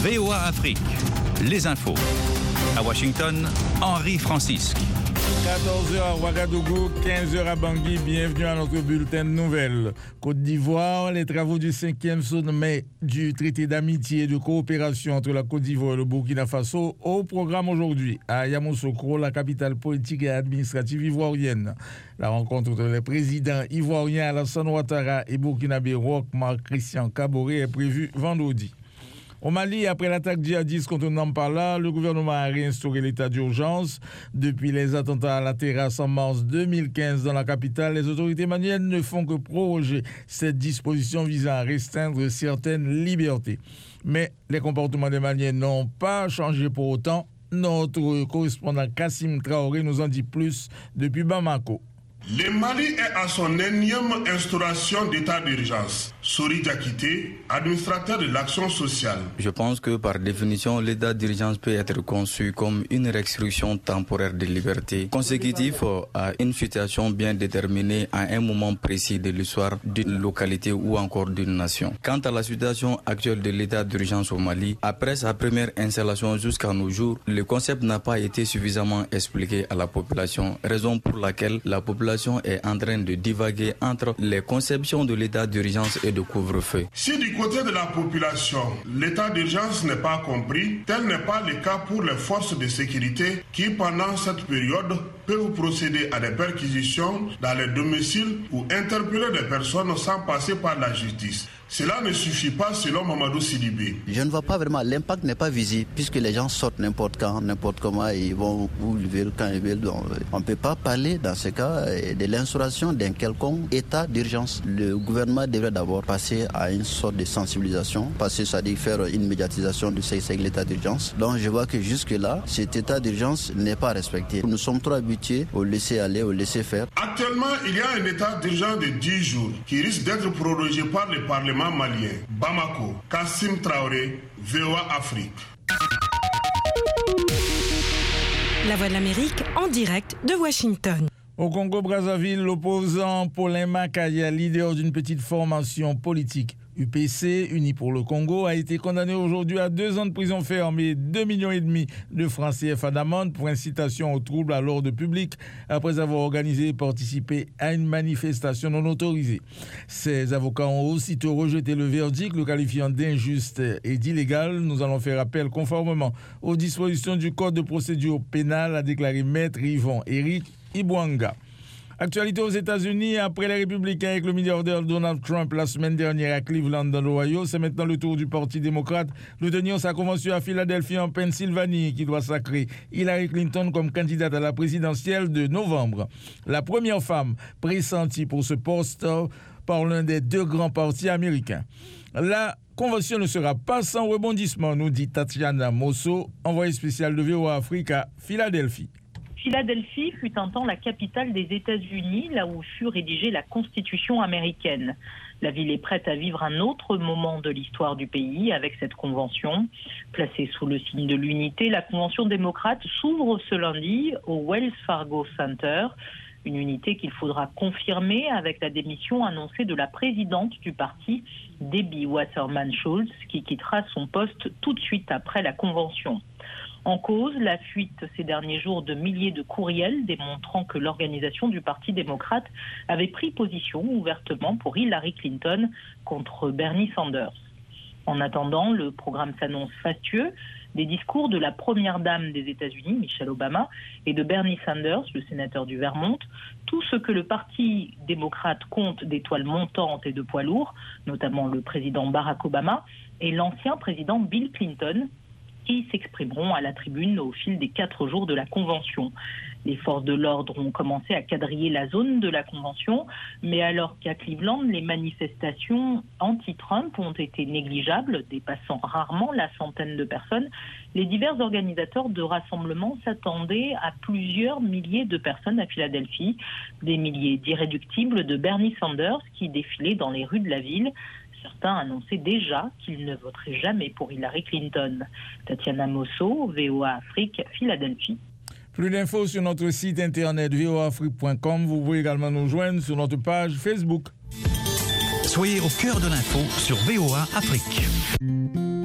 VOA Afrique, les infos. À Washington, Henri Francisque. 14h à Ouagadougou, 15h à Bangui, bienvenue à notre bulletin de nouvelles. Côte d'Ivoire, les travaux du 5e sommet du traité d'amitié et de coopération entre la Côte d'Ivoire et le Burkina Faso au programme aujourd'hui à Yamoussoukro, la capitale politique et administrative ivoirienne. La rencontre entre les présidents ivoiriens Alassane Ouattara et burkinabé Roch Marc Christian Kaboré est prévue vendredi. Au Mali, après l'attaque djihadiste contre Nampala, le gouvernement a réinstauré l'état d'urgence. Depuis les attentats à la terrasse en mars 2015 dans la capitale, les autorités maliennes ne font que proroger cette disposition visant à restreindre certaines libertés. Mais les comportements des Maliens n'ont pas changé pour autant. Notre correspondant Kassim Traoré nous en dit plus depuis Bamako. Le Mali est à son énième instauration d'état d'urgence. Sori Diakité, administrateur de l'action sociale. Je pense que par définition, l'état d'urgence peut être conçu comme une restriction temporaire de liberté consécutive à une situation bien déterminée à un moment précis de l'histoire d'une localité ou encore d'une nation. Quant à la situation actuelle de l'état d'urgence au Mali, après sa première installation jusqu'à nos jours, le concept n'a pas été suffisamment expliqué à la population, raison pour laquelle la population est en train de divaguer entre les conceptions de l'état d'urgence et de couvre-feu. Si du côté de la population, l'état d'urgence n'est pas compris, tel n'est pas le cas pour les forces de sécurité qui, pendant cette période, peuvent procéder à des perquisitions dans les domiciles ou interpeller des personnes sans passer par la justice. Cela ne suffit pas selon Mamadou Sidibé. Je ne vois pas vraiment, l'impact n'est pas visible puisque les gens sortent n'importe quand, n'importe comment, ils vont où ils veulent, quand ils veulent. On ne peut pas parler dans ce cas de l'instauration d'un quelconque état d'urgence. Le gouvernement devrait d'abord passer à une sorte de sensibilisation, passer, c'est-à-dire faire une médiatisation de l'état d'urgence. Donc je vois que jusque-là, cet état d'urgence n'est pas respecté. Nous sommes trop habitués au laisser aller, au laisser faire. Actuellement, il y a un état d'urgence de 10 jours qui risque d'être prorogé par le Parlement malien. Bamako, Kassim Traoré, VOA Afrique. La Voix de l'Amérique en direct de Washington. Au Congo-Brazzaville, l'opposant Paulin Makaya, leader d'une petite formation politique UPC, Unis pour le Congo, a été condamné aujourd'hui à 2 ans de prison ferme et 2,5 millions de francs CFA d'amende pour incitation au trouble à l'ordre public après avoir organisé et participé à une manifestation non autorisée. Ses avocats ont aussitôt rejeté le verdict, le qualifiant d'injuste et d'illégal. Nous allons faire appel conformément aux dispositions du Code de procédure pénale, a déclaré Maître Yvon Éric Ibwanga. Actualité aux États-Unis, après les Républicains avec le milliardaire Donald Trump la semaine dernière à Cleveland dans l'Ohio, c'est maintenant le tour du Parti démocrate de tenir sa convention à Philadelphie en Pennsylvanie qui doit sacrer Hillary Clinton comme candidate à la présidentielle de novembre. La première femme pressentie pour ce poste par l'un des 2 grands partis américains. La convention ne sera pas sans rebondissement, nous dit Tatiana Mosso, envoyée spéciale de VOA Afrique à Philadelphie. Philadelphie fut un temps la capitale des États-Unis, là où fut rédigée la Constitution américaine. La ville est prête à vivre un autre moment de l'histoire du pays avec cette convention. Placée sous le signe de l'unité, la convention démocrate s'ouvre ce lundi au Wells Fargo Center. Une unité qu'il faudra confirmer avec la démission annoncée de la présidente du parti, Debbie Wasserman Schultz, qui quittera son poste tout de suite après la convention. En cause, la fuite ces derniers jours de milliers de courriels démontrant que l'organisation du Parti démocrate avait pris position ouvertement pour Hillary Clinton contre Bernie Sanders. En attendant, le programme s'annonce fastueux. Des discours de la première dame des États-Unis, Michelle Obama, et de Bernie Sanders, le sénateur du Vermont, tout ce que le Parti démocrate compte d'étoiles montantes et de poids lourds, notamment le président Barack Obama et l'ancien président Bill Clinton, qui s'exprimeront à la tribune au fil des 4 jours de la convention. Les forces de l'ordre ont commencé à quadriller la zone de la convention, mais alors qu'à Cleveland, les manifestations anti-Trump ont été négligeables, dépassant rarement la centaine de personnes, les divers organisateurs de rassemblements s'attendaient à plusieurs milliers de personnes à Philadelphie, des milliers d'irréductibles de Bernie Sanders qui défilaient dans les rues de la ville. Certains annonçaient déjà qu'ils ne voteraient jamais pour Hillary Clinton. Tatiana Mosso, VOA Afrique, Philadelphie. Plus d'infos sur notre site internet voafrique.com. Vous pouvez également nous joindre sur notre page Facebook. Soyez au cœur de l'info sur VOA Afrique.